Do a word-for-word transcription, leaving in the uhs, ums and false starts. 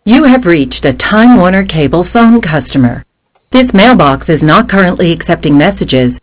You have reached a Time Warner Cable phone customer. This mailbox is not currently accepting messages,